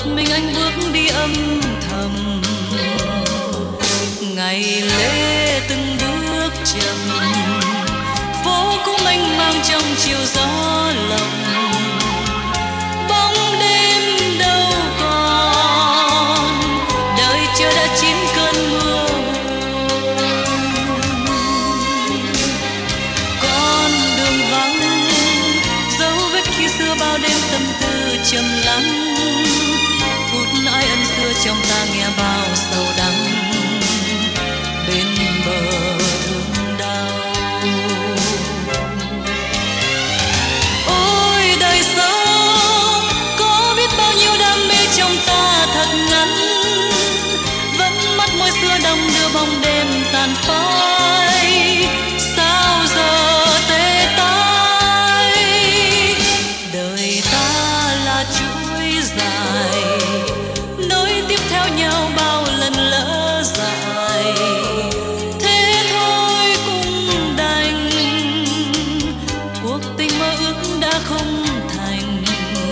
mình anh bước đi âm thầm, ngày lễ từng bước chậm, phố cũng mênh mang trong chiều gió lộng. Bóng đêm đâu còn, đời chờ đã chín cơn mưa buồn. Con đường vắng, dấu vết khi xưa bao đêm tâm tư trầm lắng. Phút ai ân xưa trong ta nghe bao sầu đắng, bên bờ thương đau. Ôi đời sống có biết bao nhiêu đam mê trong ta thật ngắn, vẫn mắt môi xưa đong đưa bóng đêm tàn phai. Sao giờ tê tái, đời ta là chuỗi dài, nối tiếp theo nhau bao lần lỡ dại. Thế thôi cũng đành, cuộc tình mơ ước đã không thành.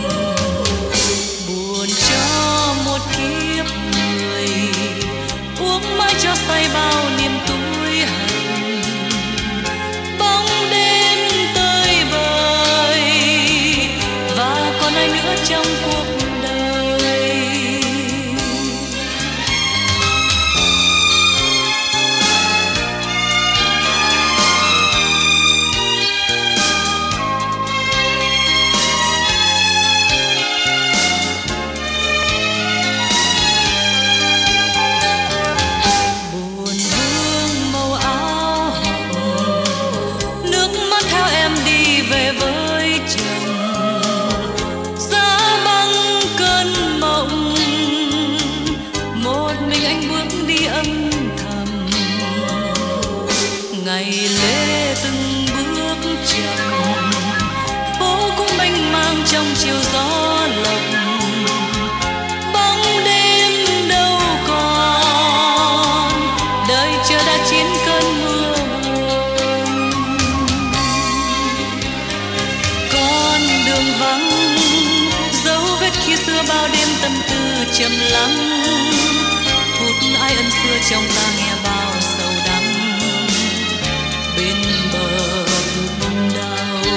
Buồn cho một kiếp người, uống mãi cho say bao niềm tủi hận. Bóng đêm tơi bời, và còn ai nữa trong cuộc đời. Buồn vương màu áo hồng, nước mắt theo em đi về với chồng. Giá băng cơn mộng, một mình anh bước đi âm thầm, ngày lễ từng bước chậm, phố cũng mênh mang trong chiều gió lộng. Bóng đêm đâu còn, đời chờ đã chín cơn mưa buồn. Con đường vắng, dấu vết khi xưa bao đêm tâm tư trầm lắng. Phút ai ân xưa trong ta nghe bao sầu đắng, bên bờ thương đau.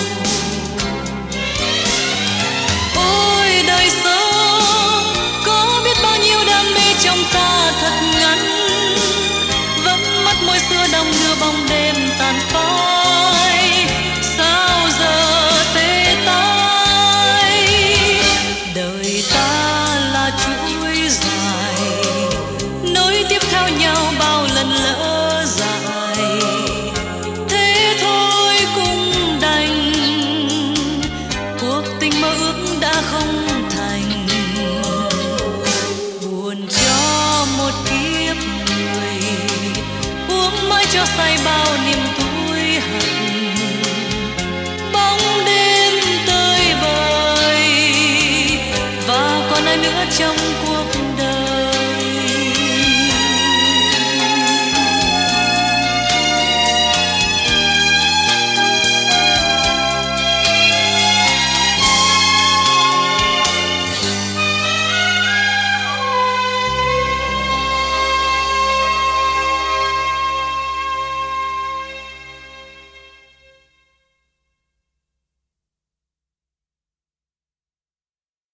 Ôi đời sống có biết bao nhiêu đam mê trong ta thật ngắn, vẫn mắt môi xưa đong đưa bóng đêm tàn phai. Sao giờ tê tái, đời ta là chuỗi dài, nối tiếp theo nhau bao lần lỡ dại. Thế thôi cũng đành, cuộc tình mơ ước đã không thành. Buồn cho một kiếp người, uống mãi cho say bao niềm tủi hận. Bóng đêm tơi bời, và còn ai nữa trong cuộc